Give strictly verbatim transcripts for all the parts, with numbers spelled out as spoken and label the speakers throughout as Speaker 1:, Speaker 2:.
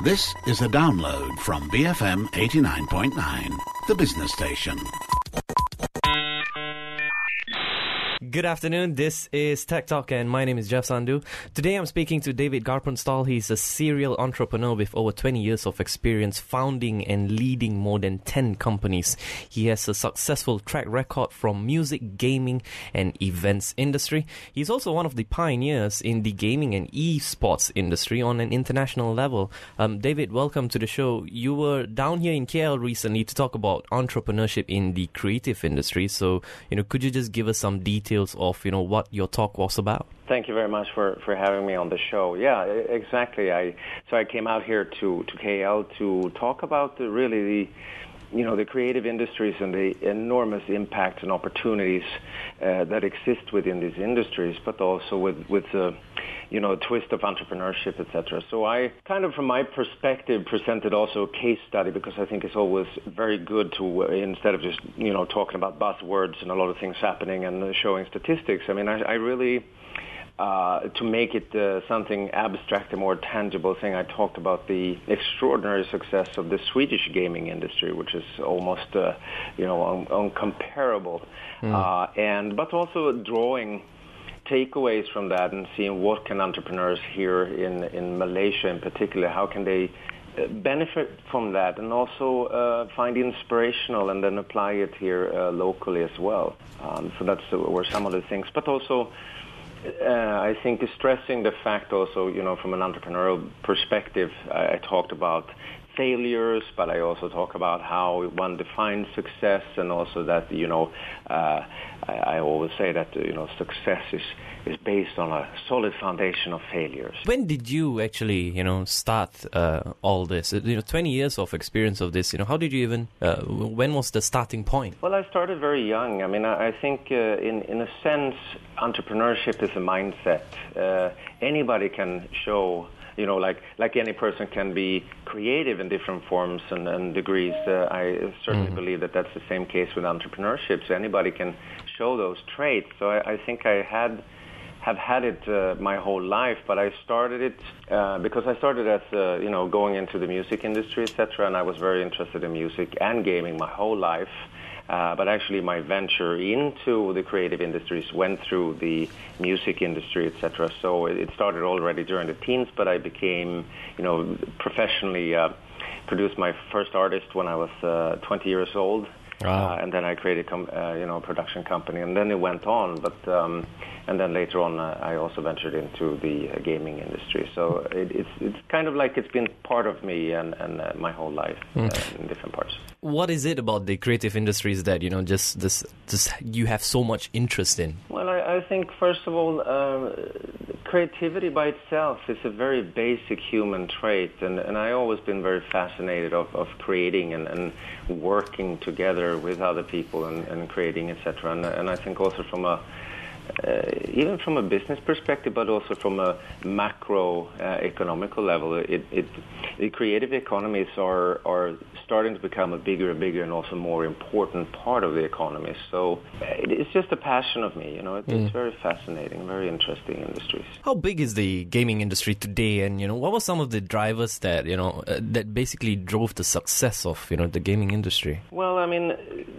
Speaker 1: This is a download from B F M eighty-nine point nine, the business station.
Speaker 2: Good afternoon, this is Tech Talk and my name is Jeff Sandhu. Today I'm speaking to David Garpenstahl. He's a serial entrepreneur with over twenty years of experience founding and leading more than ten companies. He has a successful track record from music, gaming and events industry. He's also one of the pioneers in the gaming and esports industry on an international level. Um, David, welcome to the show. You were down here in K L recently to talk about entrepreneurship in the creative industry. So, you know, could you just give us some details of, you know, what your talk was about?
Speaker 3: Thank you very much for, for having me on the show. Yeah, exactly. I so I came out here to, to K L to talk about the, really the, you know, the creative industries and the enormous impact and opportunities uh, that exist within these industries, but also with with uh, you know, a twist of entrepreneurship, et cetera. So I kind of, from my perspective, presented also a case study because I think it's always very good to, uh, instead of just, you know, talking about buzzwords and a lot of things happening and uh, showing statistics, I mean, I, I really, uh, to make it uh, something abstract and more tangible thing, I talked about the extraordinary success of the Swedish gaming industry, which is almost, uh, you know, un- uncomparable, mm. uh, and but also drawing takeaways from that and seeing what can entrepreneurs here in, in Malaysia in particular, how can they benefit from that and also uh, find inspirational and then apply it here uh, locally as well. Um, so that's uh, were some of the things. But also, uh, I think stressing the fact also, you know, from an entrepreneurial perspective, I, I talked about failures, but I also talk about how one defines success, and also that, you know, uh, I, I always say that, you know, success is, is based on a solid foundation of failures.
Speaker 2: When did you actually, you know, start uh, all this? You know, twenty years of experience of this, you know, how did you even, uh, when was the starting point?
Speaker 3: Well, I started very young. I mean, I, I think uh, in, in a sense, entrepreneurship is a mindset. Uh, anybody can show, you know, like like any person can be creative in different forms and, and degrees. Uh, I certainly mm. believe that that's the same case with entrepreneurship. So anybody can show those traits. So I, I think I had have had it uh, my whole life, but I started it uh, because I started as, uh, you know, going into the music industry, et cetera, and I was very interested in music and gaming my whole life. Uh, but actually my venture into the creative industries went through the music industry, et cetera. So it started already during the teens, but I became, you know, professionally uh, produced my first artist when I was uh, twenty years old. Wow. Uh, and then I created, com- uh, you know, a production company, and then it went on. But um, and then later on, uh, I also ventured into the uh, gaming industry. So it, it's it's kind of like it's been part of me and and uh, my whole life mm. uh, in different parts.
Speaker 2: What is it about the creative industries that, you know, just this just you have so much interest in?
Speaker 3: Well, I, I think first of all, uh, creativity by itself is a very basic human trait, and, and I always been very fascinated of, of creating and, and working together with other people and, and creating, et cetera. And, and I think also from a Uh, even from a business perspective, but also from a macro uh, economical level, it, it, the creative economies are are starting to become a bigger and bigger and also more important part of the economy. So it, it's just a passion of me, you know. It, mm. It's very fascinating, very interesting industries.
Speaker 2: How big is the gaming industry today? And, you know, what were some of the drivers that, you know, uh, that basically drove the success of, you know, the gaming industry?
Speaker 3: Well, I mean,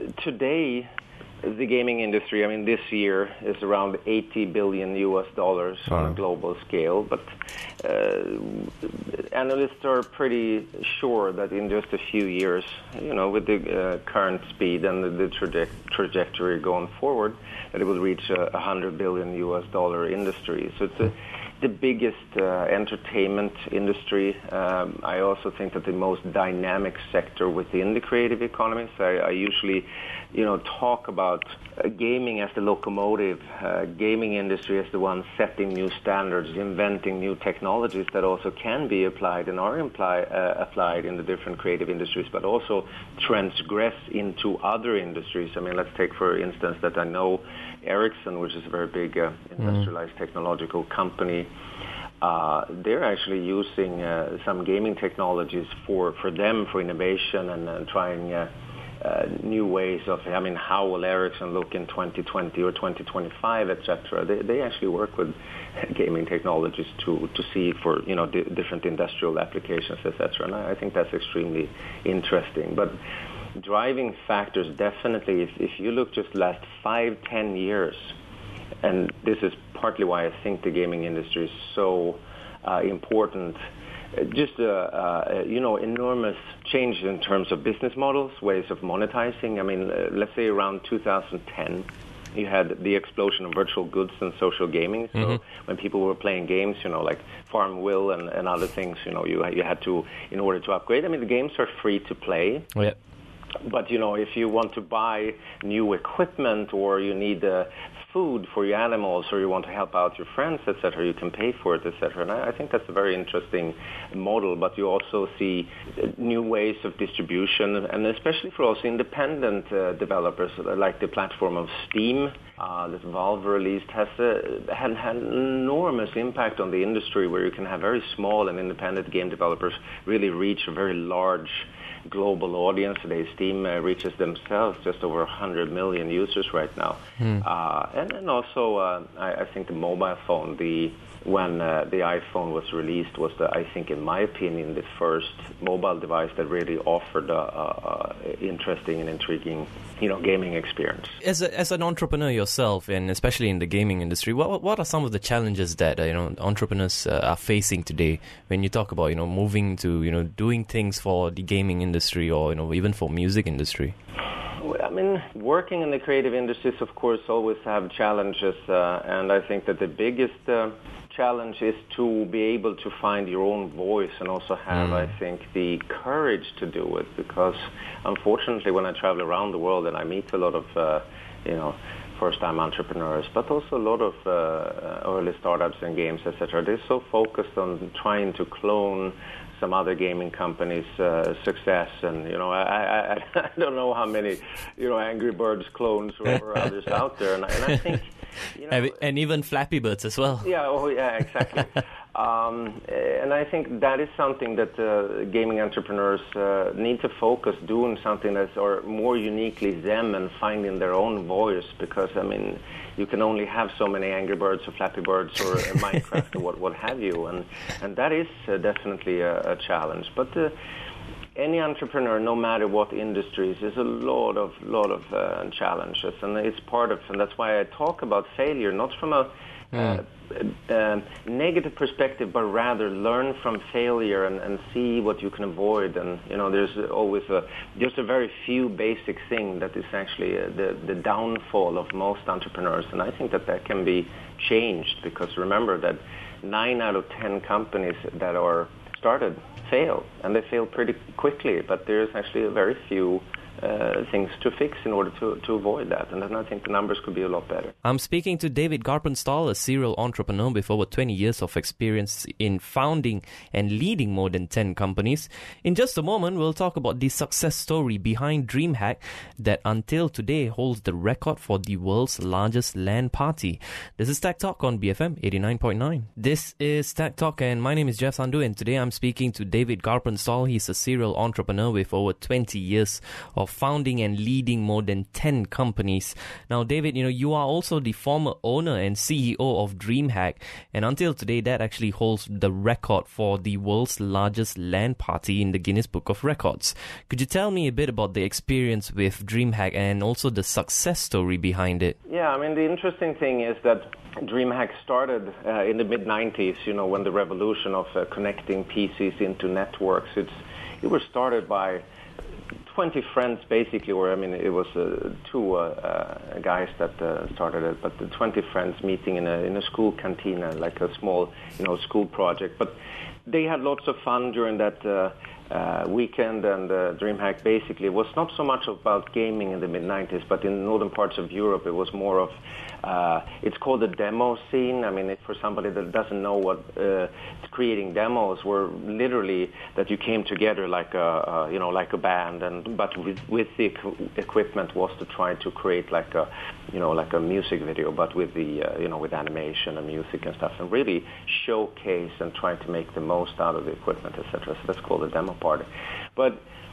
Speaker 3: today, the gaming industry, I mean, this year is around eighty billion U S dollars oh. on a global scale, but uh, analysts are pretty sure that in just a few years, you know, with the uh, current speed and the, the traje- trajectory going forward, that it will reach a one hundred billion U S dollar industry. So it's a, the biggest uh, entertainment industry. Um, I also think that the most dynamic sector within the creative economy. So I, I usually, you know, talk about uh, gaming as the locomotive, uh, gaming industry as the one setting new standards, inventing new technologies that also can be applied and are imply, uh, applied in the different creative industries, but also transgress into other industries. I mean, let's take, for instance, that I know Ericsson, which is a very big uh, industrialized mm. technological company. Uh, they're actually using uh, some gaming technologies for, for them, for innovation and uh, trying uh, uh, new ways of, I mean, how will Ericsson look in twenty twenty or twenty twenty-five, et cetera. They, they actually work with gaming technologies to, to see for, you know, di- different industrial applications, et cetera. And I, I think that's extremely interesting. But driving factors, definitely, if, if you look just last five, ten years, and this is partly why I think the gaming industry is so uh, important, just, uh, uh, you know, enormous change in terms of business models, ways of monetizing. I mean, uh, let's say around two thousand ten, you had the explosion of virtual goods and social gaming. So mm-hmm. when people were playing games, you know, like Farmville and, and other things, you know, you you had to, in order to upgrade. I mean, the games are free to play.
Speaker 2: Oh, yeah.
Speaker 3: But, you know, if you want to buy new equipment or you need uh, food for your animals or you want to help out your friends, et cetera, you can pay for it, et cetera. And I, I think that's a very interesting model. But you also see new ways of distribution, and especially for also independent uh, developers, like the platform of Steam uh, that Valve released, has uh, had, had an enormous impact on the industry, where you can have very small and independent game developers really reach a very large global audience. Today, Steam uh, reaches themselves just over one hundred million users right now. Mm. Uh, and, and also, uh, I, I think the mobile phone, the when uh, the iPhone was released, was, the, I think, in my opinion, the first mobile device that really offered a, a, a interesting and intriguing, you know, gaming experience.
Speaker 2: As a, as an entrepreneur yourself, and especially in the gaming industry, what what are some of the challenges that uh, you know entrepreneurs uh, are facing today when you talk about you know moving to you know doing things for the gaming industry, or you know even for music industry?
Speaker 3: I mean, working in the creative industries, of course, always have challenges, uh, and I think that the biggest uh, challenge is to be able to find your own voice, and also have, mm. I think, the courage to do it. Because, unfortunately, when I travel around the world and I meet a lot of, uh, you know, first-time entrepreneurs, but also a lot of uh, early startups and games, et cetera, they're so focused on trying to clone some other gaming companies' uh, success, and you know, I, I, I don't know how many, you know, Angry Birds clones or, or others out there, and, and I think, you know,
Speaker 2: and even Flappy Birds as well.
Speaker 3: Yeah, oh yeah, exactly. um, and I think that is something that uh, gaming entrepreneurs uh, need to focus, doing something that's or more uniquely them and finding their own voice. Because I mean, you can only have so many Angry Birds or Flappy Birds or Minecraft or what, what have you, and and that is uh, definitely a, a challenge. But uh, any entrepreneur, no matter what industries, is a lot of lot of uh, challenges, and it's part of, and that's why I talk about failure, not from a mm. uh, uh, negative perspective, but rather learn from failure and, and see what you can avoid. And you know, there's always a just a very few basic thing that is actually uh, the the downfall of most entrepreneurs, and I think that that can be changed, because remember that nine out of ten companies that are started fail, and they fail pretty quickly, but there's actually a very few uh, things to fix in order to, to avoid that, and then I think the numbers could be a lot better.
Speaker 2: I'm speaking to David Garpenstahl, a serial entrepreneur with over twenty years of experience in founding and leading more than ten companies. In just a moment, we'll talk about the success story behind DreamHack that until today holds the record for the world's largest LAN party. This is Tech Talk on B F M eighty-nine point nine. This is Tech Talk, and my name is Jeff Sandhu, and today I'm speaking to David Garpenstahl. He's a serial entrepreneur with over twenty years of founding and leading more than ten companies. Now, David, you know, you are also the former owner and C E O of DreamHack, and until today, that actually holds the record for the world's largest LAN party in the Guinness Book of Records. Could you tell me a bit about the experience with DreamHack and also the success story behind it?
Speaker 3: Yeah, I mean, the interesting thing is that DreamHack started uh, in the mid nineties, you know, when the revolution of uh, connecting P Cs into networks. It's, it was started by twenty friends, basically, or I mean, it was uh, two uh, uh, guys that uh, started it, but the twenty friends meeting in a in a school cantina, like a small, you know, school project. But they had lots of fun during that uh, uh, weekend, and uh, DreamHack basically was not so much about gaming in the mid nineties, but in northern parts of Europe, it was more of Uh, it's called the demo scene. I mean, it, for somebody that doesn't know what uh, creating demos were, literally that you came together like a, uh, you know, like a band, and but with, with the equipment was to try to create like a, you know, like a music video, but with the, uh, you know, with animation and music and stuff, and really showcase and try to make the most out of the equipment, et cetera. So that's called a demo party. But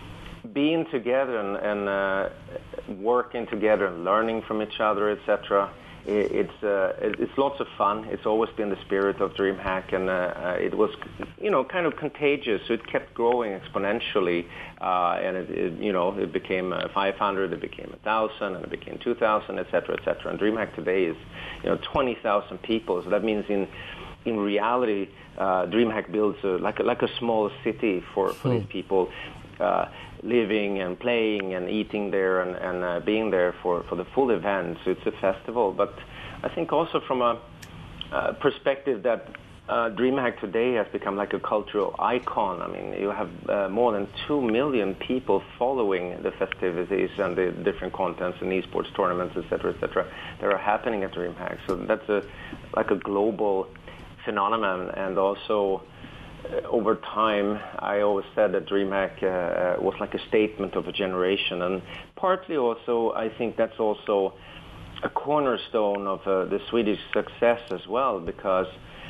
Speaker 3: being together and, and uh, working together and learning from each other, et cetera. It's uh, it's lots of fun. It's always been the spirit of DreamHack, and uh, uh, it was, you know, kind of contagious. So it kept growing exponentially, uh, and it, it, you know, it became uh, five hundred, it became one thousand, and it became two thousand, et cetera, et cetera. And DreamHack today is, you know, twenty thousand people. So that means in in reality, uh, DreamHack builds a, like a, like a small city for for mm. these people. Uh, living and playing and eating there and, and uh, being there for, for the full event. So it's a festival. But I think also from a uh, perspective that uh, DreamHack today has become like a cultural icon. I mean, you have uh, more than two million people following the festivities and the different contents and esports tournaments, et cetera, et cetera, that are happening at DreamHack. So that's a like a global phenomenon. And also, Uh, over time, I always said that DreamHack uh, was like a statement of a generation, and partly also I think that's also a cornerstone of uh, the Swedish success as well, because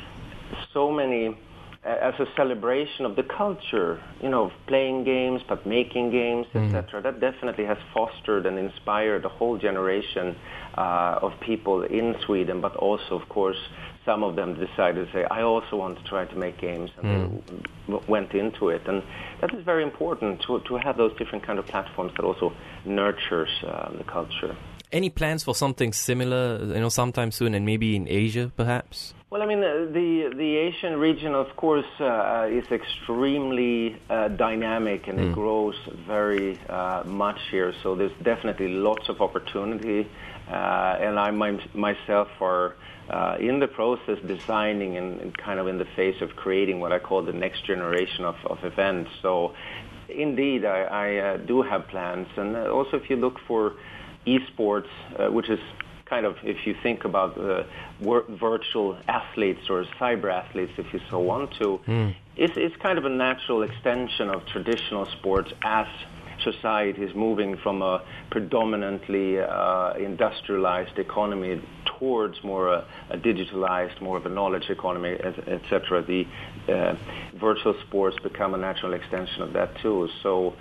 Speaker 3: so many, uh, as a celebration of the culture, you know, playing games but making games, mm. et cetera. That definitely has fostered and inspired a whole generation uh, of people in Sweden, but also, of course, some of them decided to say, I also want to try to make games, and mm. they w- went into it. And that is very important, to to have those different kind of platforms that also nurtures uh, the culture.
Speaker 2: Any plans for something similar, you know, sometime soon, and maybe in Asia, perhaps?
Speaker 3: Well, I mean, uh, the the Asian region, of course, uh, is extremely uh, dynamic, and mm. it grows very uh, much here. So there's definitely lots of opportunity, uh, and I my, myself are uh, in the process designing and, and kind of in the phase of creating what I call the next generation of, of events. So indeed, I, I uh, do have plans. And also if you look for esports, uh, which is kind of, if you think about uh, wor- virtual athletes or cyber athletes, if you so want to, mm. it's, it's kind of a natural extension of traditional sports as society is moving from a predominantly uh, industrialized economy towards more a, a digitalized, more of a knowledge economy, et cetera. The uh, virtual sports become a natural extension of that too. So,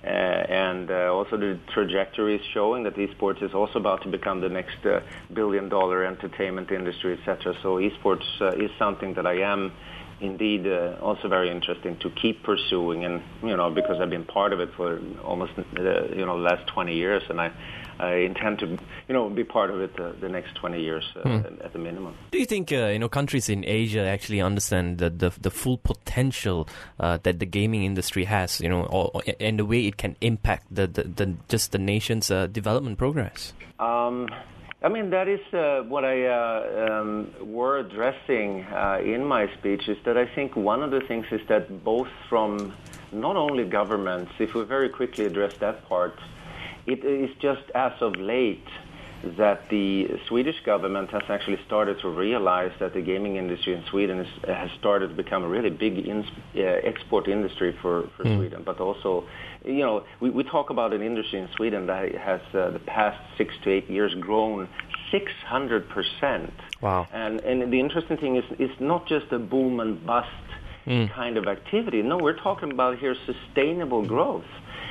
Speaker 3: uh, and uh, also the trajectory is showing that esports is also about to become the next uh, billion-dollar entertainment industry, et cetera. So esports uh, is something that I am indeed uh, also very interesting to keep pursuing, and you know, because I've been part of it for almost uh, you know the last twenty years, and I, I intend to you know be part of it uh, the next twenty years uh, hmm. at the minimum.
Speaker 2: Do you think uh, you know countries in Asia actually understand the the, the full potential uh, that the gaming industry has, you know, or, and the way it can impact the, the, the just the nation's uh, development progress?
Speaker 3: Um, I mean, that is uh, what I uh, um, were addressing uh, in my speech, is that I think one of the things is that both from not only governments, if we very quickly address that part, it is just as of late that the Swedish government has actually started to realize that the gaming industry in Sweden is, has started to become a really big in, uh, export industry for, for mm. Sweden, but also, you know, we, we talk about an industry in Sweden that has uh, the past six to eight years grown six hundred percent.
Speaker 2: Wow.
Speaker 3: And, and the interesting thing is it's not just a boom and bust mm. kind of activity. No, we're talking about here sustainable growth.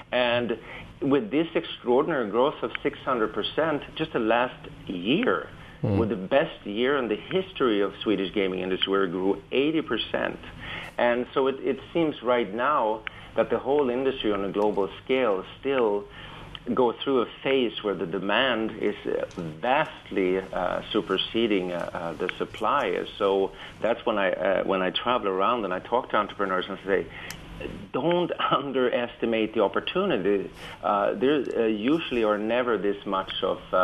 Speaker 3: And with this extraordinary growth of six hundred percent, just the last year, mm. with the best year in the history of Swedish gaming industry, where it grew eighty percent. And so it, it seems right now that the whole industry on a global scale still go through a phase where the demand is vastly uh, superseding uh, uh, the supply. So that's when I uh, when I travel around and I talk to entrepreneurs and say, don't underestimate the opportunity. Uh, there uh, usually are never this much of uh,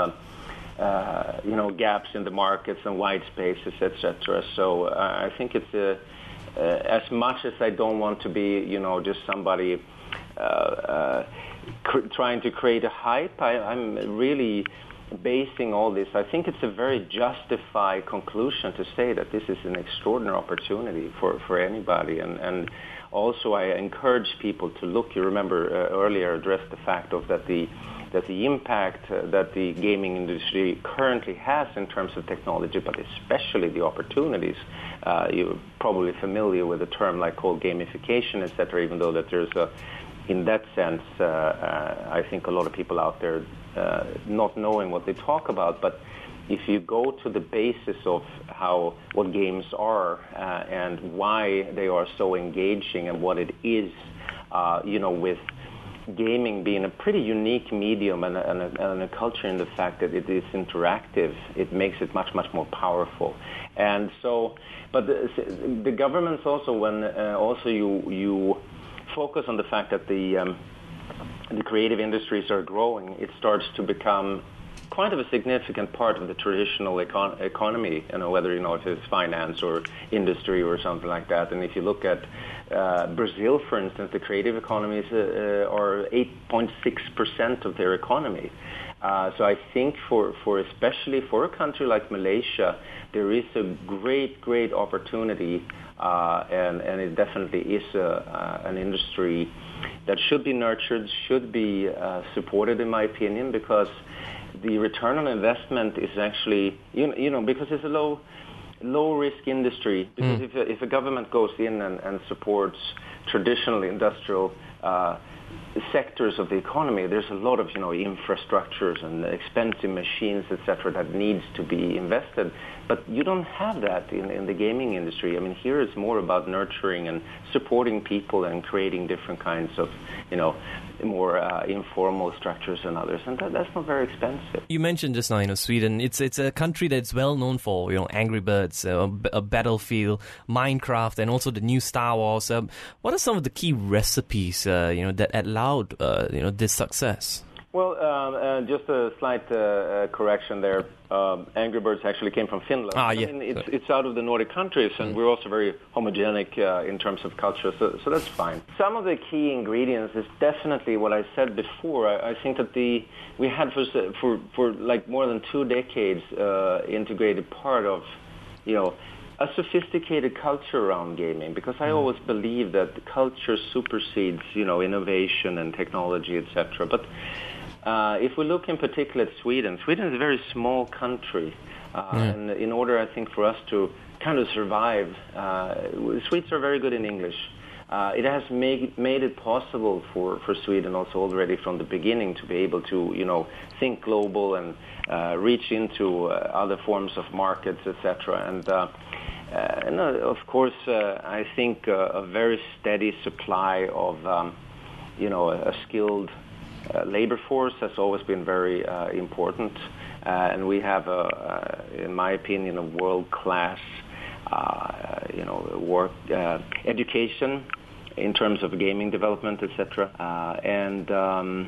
Speaker 3: uh, you know gaps in the markets and white spaces, et cetera. So uh, I think it's a, uh, as much as I don't want to be you know just somebody uh, uh, cr- trying to create a hype, I, I'm really basing all this. I think it's a very justified conclusion to say that this is an extraordinary opportunity for, for anybody, and and. Also, I encourage people to look. You remember uh, earlier addressed the fact of that the that the impact uh, that the gaming industry currently has in terms of technology, but especially the opportunities. Uh, you're probably familiar with a term like called gamification, et cetera. Even though that there's a in that sense, uh, uh, I think a lot of people out there uh, not knowing what they talk about, but if you go to the basis of how what games are uh, and why they are so engaging and what it is, uh, you know, with gaming being a pretty unique medium and a, and, a, and a culture in the fact that it is interactive, it makes it much, much more powerful. And so, but the, the governments also, when uh, also you you focus on the fact that the um, the creative industries are growing, it starts to become quite of a significant part of the traditional econ- economy, you know, whether you know if it's finance or industry or something like that. And if you look at uh, Brazil, for instance, the creative economies uh, are eight point six percent of their economy. Uh, so I think for, for especially for a country like Malaysia, there is a great, great opportunity, uh, and, and it definitely is a, uh, an industry that should be nurtured, should be uh, supported, in my opinion, because the return on investment is actually, you know, you know because it's a low, low-risk industry. Because mm. if, a, if a government goes in and, and supports traditional industrial uh, sectors of the economy, there's a lot of, you know, infrastructures and expensive machines, et cetera, that needs to be invested. But you don't have that in, in the gaming industry. I mean, here it's more about nurturing and supporting people and creating different kinds of, you know, more uh, informal structures and others, and that, that's not very expensive.
Speaker 2: You mentioned just now, you know, Sweden. It's it's a country that's well known for, you know, Angry Birds, uh, a Battlefield, Minecraft, and also the new Star Wars. Um, what are some of the key recipes, uh, you know, that allowed, uh, you know, this success?
Speaker 3: Well, um, uh, just a slight uh, uh, correction there. Um, Angry Birds actually came from Finland.
Speaker 2: Ah, yeah.
Speaker 3: I mean, it's, it's out of the Nordic countries, and mm. we're also very homogenic uh, in terms of culture, so, so that's fine. Some of the key ingredients is definitely what I said before. I, I think that the we had for for, for like more than two decades uh, integrated part of, you know, a sophisticated culture around gaming, because I mm. always believe that culture supersedes, you know, innovation and technology, et cetera. But Uh, if we look in particular at Sweden, Sweden is a very small country, uh, yeah. and in order, I think, for us to kind of survive, uh, Swedes are very good in English. Uh, it has made, made it possible for, for Sweden also already from the beginning to be able to, you know, think global and uh, reach into uh, other forms of markets, et cetera. And, uh, uh, and uh, of course, uh, I think uh, a very steady supply of, um, you know, a, a skilled Uh, labor force has always been very uh, important, uh, and we have, a, uh, in my opinion, a world-class, uh, you know, work uh, education in terms of gaming development, et cetera. Uh, and um,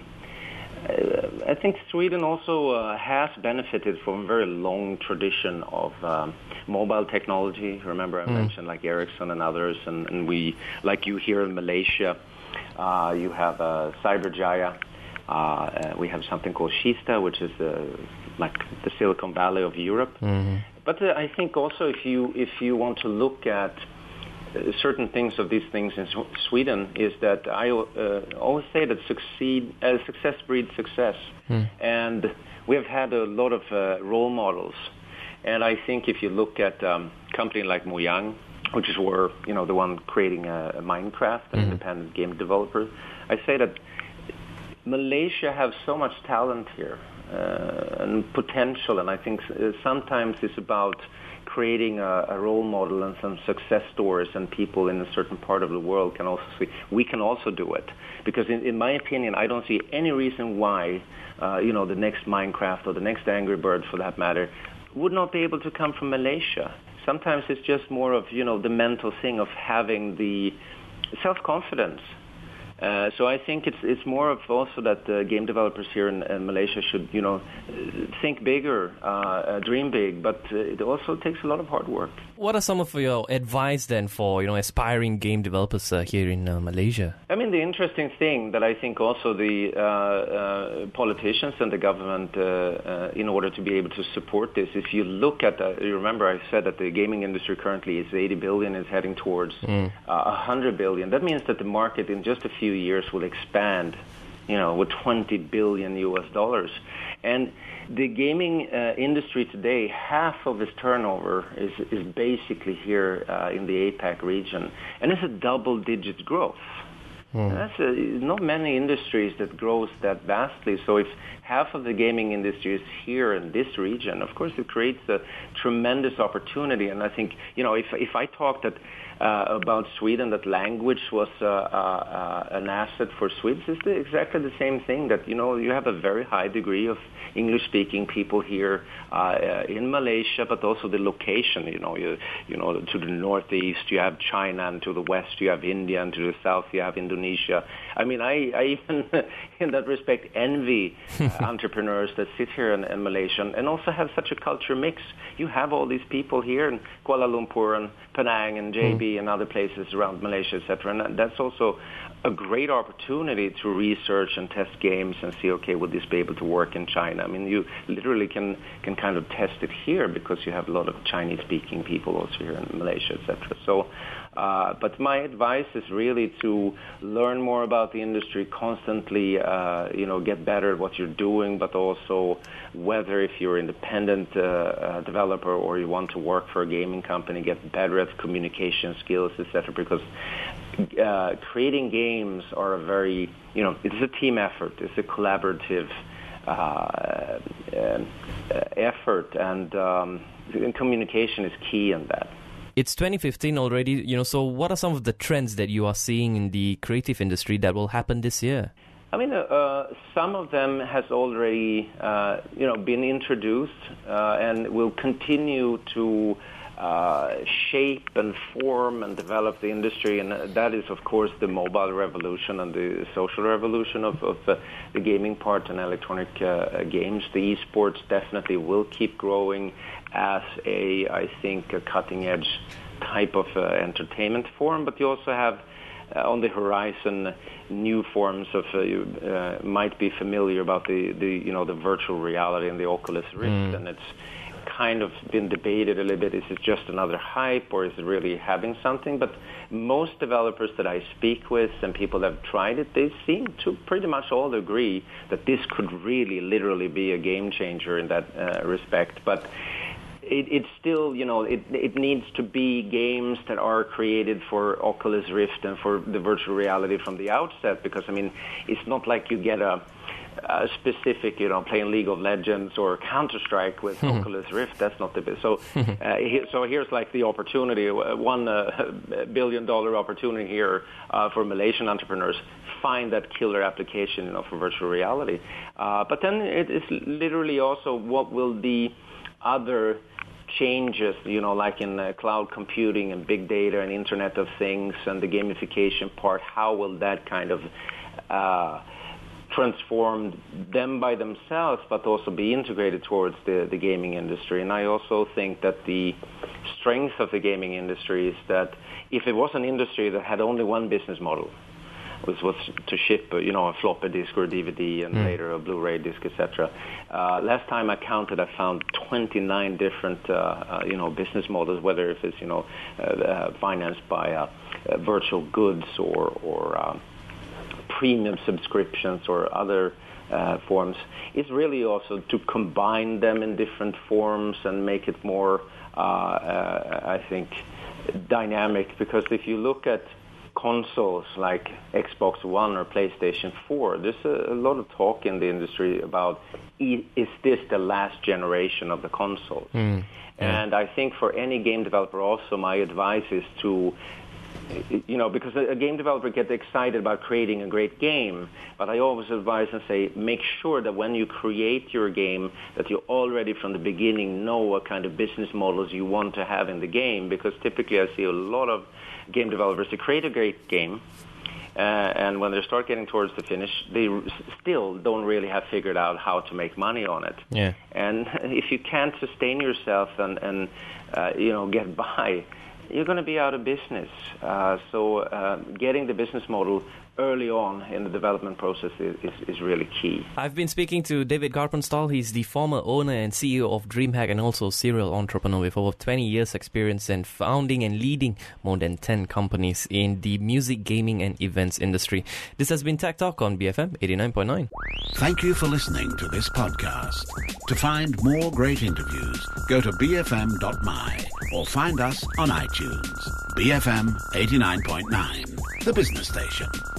Speaker 3: I think Sweden also uh, has benefited from a very long tradition of um, mobile technology. Remember, I mm. mentioned like Ericsson and others, and, and we, like you here in Malaysia, uh, you have uh, Cyberjaya. Uh, uh, we have something called Kista, which is uh, like the Silicon Valley of Europe. Mm-hmm. But uh, I think also if you if you want to look at uh, certain things of these things in S- Sweden, is that I uh, always say that succeed uh, success breeds success, mm. and we have had a lot of uh, role models. And I think if you look at a um, company like Mojang, which is where, you know, the one creating a, a Minecraft, an mm-hmm. independent game developer, I say that Malaysia has so much talent here uh, and potential, and I think uh, sometimes it's about creating a, a role model and some success stories, and people in a certain part of the world can also see we can also do it. Because in, in my opinion, I don't see any reason why, uh, you know, the next Minecraft or the next Angry Bird, for that matter, would not be able to come from Malaysia. Sometimes it's just more of, you know, the mental thing of having the self-confidence. Uh, so I think it's it's more of also that the game developers here in, in Malaysia should, you know, think bigger, uh, dream big, but it also takes a lot of hard work.
Speaker 2: What are some of your advice then for, you know, aspiring game developers uh, here in uh, Malaysia?
Speaker 3: I mean, the interesting thing that I think also the uh, uh, politicians and the government, uh, uh, in order to be able to support this, if you look at, uh, you remember I said that the gaming industry currently is eighty billion, is heading towards mm. uh, one hundred billion. That means that the market in just a few years will expand, you know, with twenty billion U S dollars. And the gaming uh, industry today, half of its turnover is, is basically here uh, in the APAC region. And it's a double-digit growth. Mm. That's a, not many industries that grows that vastly. So if half of the gaming industry is here in this region, of course it creates a tremendous opportunity. And I think, you know, if if I talked that, uh, about Sweden, that language was uh, uh, an asset for Swedes, it's the, exactly the same thing, that, you know, you have a very high degree of English-speaking people here uh, in Malaysia, but also the location, you know, you, you know, to the northeast you have China, and to the west you have India, and to the south you have Indonesia. I mean, I, I even, in that respect, envy uh, entrepreneurs that sit here in, in Malaysia and also have such a culture mix. You have all these people here in Kuala Lumpur and Penang and J B mm. and other places around Malaysia, et cetera. And that's also a great opportunity to research and test games and see, okay, would this be able to work in China? I mean, you literally can, can kind of test it here because you have a lot of Chinese-speaking people also here in Malaysia, et cetera. So, uh, but my advice is really to learn more about the industry, constantly, uh, you know, get better at what you're doing, but also whether if you're an independent uh, uh, developer or you want to work for a gaming company, get better at communication skills, et cetera, because uh, creating games are a very, you know, it's a team effort. It's a collaborative uh, uh, effort, and, um, and communication is key in that.
Speaker 2: It's twenty fifteen already, you know, so what are some of the trends that you are seeing in the creative industry that will happen this year?
Speaker 3: I mean, uh, uh, some of them has already, uh, you know, been introduced uh, and will continue to uh, shape and form and develop the industry, and uh, that is, of course, the mobile revolution and the social revolution of, of uh, the gaming part and electronic uh, games. The esports definitely will keep growing as a, I think, a cutting-edge type of uh, entertainment form, but you also have uh, on the horizon new forms of, uh, you uh, might be familiar about the, the, you know, the virtual reality and the Oculus Rift, mm. and it's kind of been debated a little bit. Is it just another hype, or is it really having something? But most developers that I speak with and people that have tried it, they seem to pretty much all agree that this could really literally be a game changer in that uh, respect. But It, it's still, you know, it, it needs to be games that are created for Oculus Rift and for the virtual reality from the outset, because, I mean, it's not like you get a, a specific, you know, playing League of Legends or Counter-Strike with mm-hmm. Oculus Rift. That's not the bit. So, uh, here, so here's like the opportunity, one uh, billion dollar opportunity here uh, for Malaysian entrepreneurs. Find that killer application, you know, for virtual reality. Uh, but then it is literally also what will the other changes, you know, like in uh, cloud computing and big data and Internet of Things and the gamification part, how will that kind of uh, transform them by themselves, but also be integrated towards the, the gaming industry? And I also think that the strength of the gaming industry is that if it was an industry that had only one business model, which was to ship, you know, a floppy disk or a D V D and mm. later a Blu-ray disc, et cetera. Uh, last time I counted, I found twenty-nine different, uh, uh, you know, business models, whether if it's, you know, uh, uh, financed by uh, uh, virtual goods or, or uh, premium subscriptions or other uh, forms. It's really also to combine them in different forms and make it more, uh, uh, I think, dynamic. Because if you look at consoles like Xbox One or PlayStation four, there's a, a lot of talk in the industry about, is this the last generation of the consoles? Mm, yeah. And I think for any game developer also, my advice is to, you know, because a, a game developer gets excited about creating a great game, but I always advise and say, make sure that when you create your game, that you already from the beginning know what kind of business models you want to have in the game, because typically I see a lot of game developers to create a great game, uh, and when they start getting towards the finish, they r- still don't really have figured out how to make money on it.
Speaker 2: Yeah.
Speaker 3: And if you can't sustain yourself and, and uh, you know, get by, you're going to be out of business. Uh, so uh, getting the business model early on in the development process is, is, is really key.
Speaker 2: I've been speaking to David Garpenstahl. He's the former owner and C E O of DreamHack and also serial entrepreneur with over twenty years experience in founding and leading more than ten companies in the music, gaming and events industry. This has been Tech Talk on B F M eighty-nine point nine.
Speaker 1: Thank you for listening to this podcast. To find more great interviews, go to b f m dot m y or find us on iTunes. B F M eighty-nine point nine, the business station.